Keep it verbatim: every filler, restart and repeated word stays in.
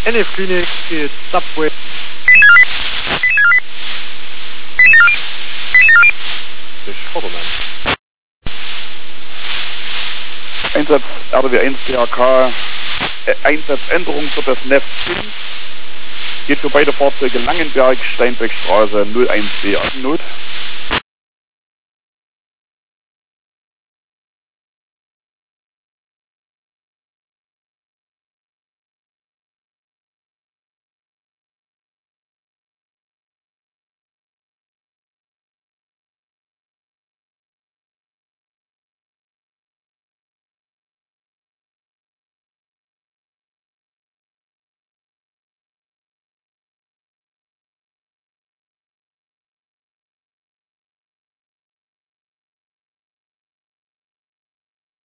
N F Klinik geht Subway. Einsatz R D W eins P H K, äh, Einsatzänderung für das N E F fünf, geht für beide Fahrzeuge Langenberg, Steinbeckstraße null eins B Not.